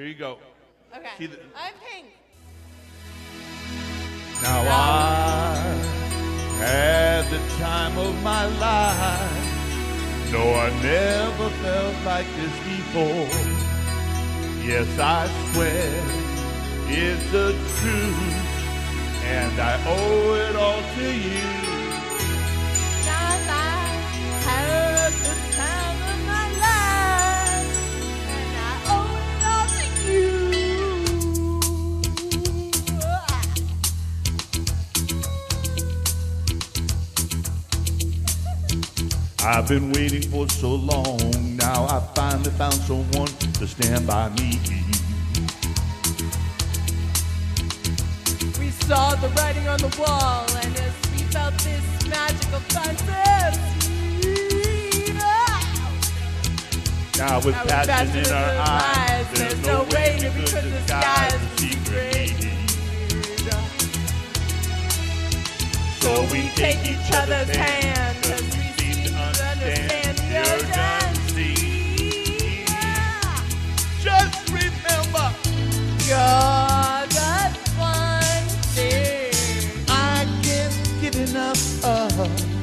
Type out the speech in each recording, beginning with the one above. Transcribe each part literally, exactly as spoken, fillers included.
Here you go. Okay. See the- I'm pink. Now I had the time of my life. No, I never felt like this before. Yes, I swear it's the truth, and I owe it all to you. Now I had the time of my life, and I owe it all to you. I've been waiting for so long. Now I finally found someone to stand by me. We saw the writing on the wall, and as we felt this magical fantasy, Now with now passion in our eyes, there's no way that we could disguise the secret. So we take each other's hand as we seem to understand the urgency. Just remember, you're the one thing I can't get enough of.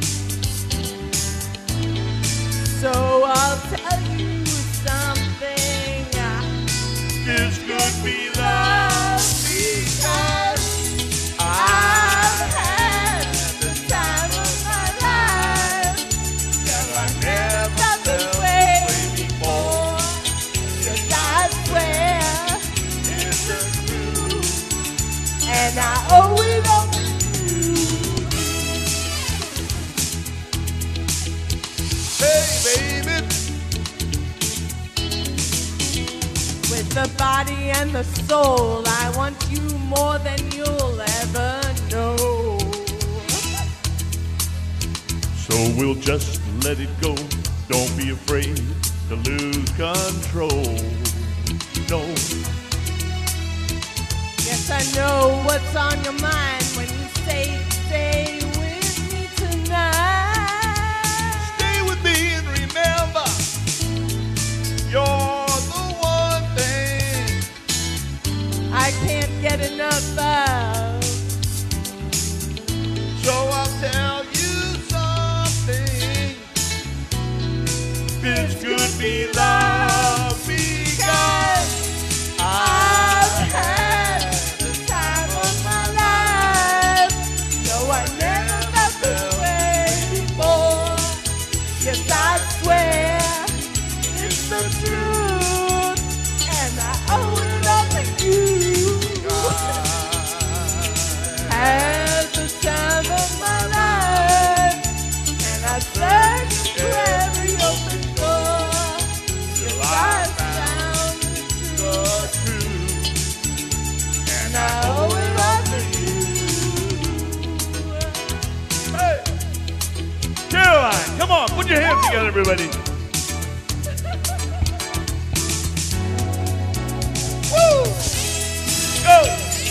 So I'll tell you something. This could be love because I've had the time of my life. I never Felt this felt way this way before. Yes, I swear, It's the truth. and I owe it all to you. Hey, baby. With the body and the soul, I want you more than you'll ever know. So we'll just let it go. Don't be afraid to lose control. No, Yes, I know what's on your mind when you say stay with me tonight. stay with me and remember, you're the one thing I can't get enough of. So I'll tell you something. This could be love because I've had the time of my life. No, I never felt this way before. Yes, I swear it's the truth, and I owe it all to you. Had the time of my life, and I searched for every open door. Yes, I found the truth, and I owe it all to you. Hey, Caroline, come on, put your hands together, everybody. Woo! Go!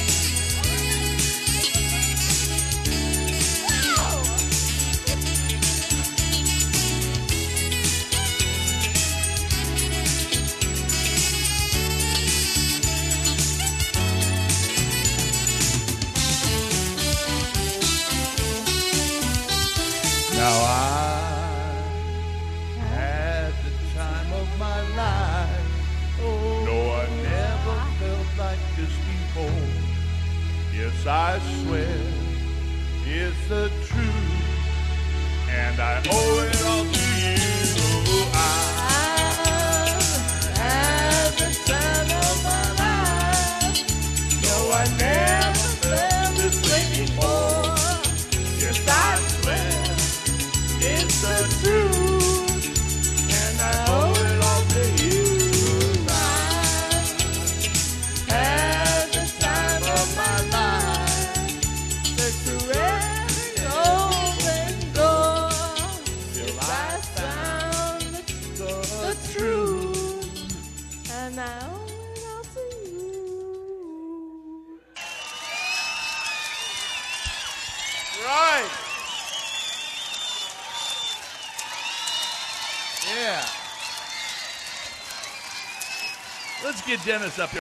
Now I had the time of my life. No, I never felt like this before. Yes, I swear it's the truth, and I owe it all to you. I Had the time of my life. No, I never felt this way before. yes, I swear it's the truth, and I owe it all to you. I had the time of my life. Searched through every open door till I found the, the truth, and I owe it all to you. right. Yeah. Let's get Dennis up here.